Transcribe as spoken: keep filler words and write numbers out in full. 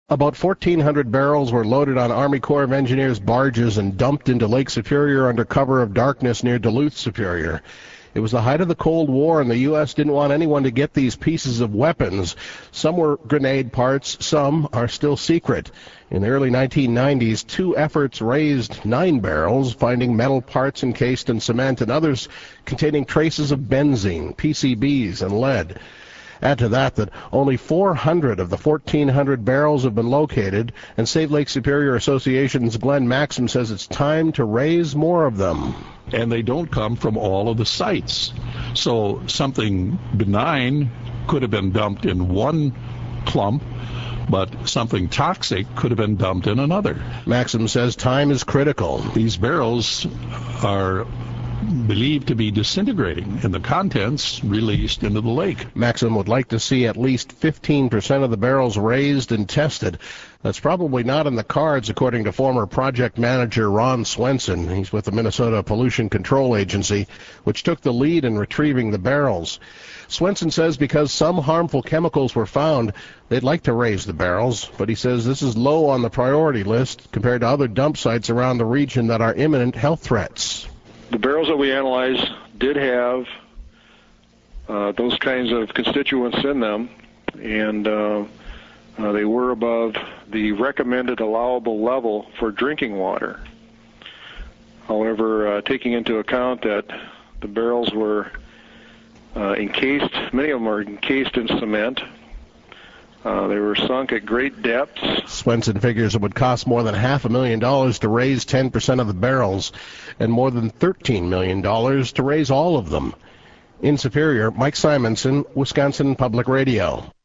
About fourteen hundred barrels were loaded on Army Corps of Engineers barges and dumped into Lake Superior under cover of darkness near Duluth, Superior. It was the height of the Cold War, and the U S didn't want anyone to get these pieces of weapons. Some were grenade parts, some are still secret. In the early nineteen nineties, two efforts raised nine barrels, finding metal parts encased in cement and others containing traces of benzene, P C Bs, and lead. Add to that that only four hundred of the fourteen hundred barrels have been located, and Save Lake Superior Association's Glenn Maxim says it's time to raise more of them. And they don't come from all of the sites. So something benign could have been dumped in one clump, but something toxic could have been dumped in another. Maxim says time is critical. These barrels are believed to be disintegrating and the contents released into the lake. Maxim would like to see at least fifteen percent of the barrels raised and tested. That's probably not in the cards, according to former project manager Ron Swenson. He's with the Minnesota Pollution Control Agency, which took the lead in retrieving the barrels. Swenson says because some harmful chemicals were found, they'd like to raise the barrels, but he says this is low on the priority list compared to other dump sites around the region that are imminent health threats. The barrels that we analyzed did have uh, those kinds of constituents in them, and uh, uh, they were above the recommended allowable level for drinking water. However, uh, taking into account that the barrels were uh, encased, many of them are encased in cement. Uh, they were sunk at great depths. Swenson figures it would cost more than half a million dollars to raise ten percent of the barrels and more than thirteen million dollars to raise all of them. In Superior, Mike Simonson, Wisconsin Public Radio.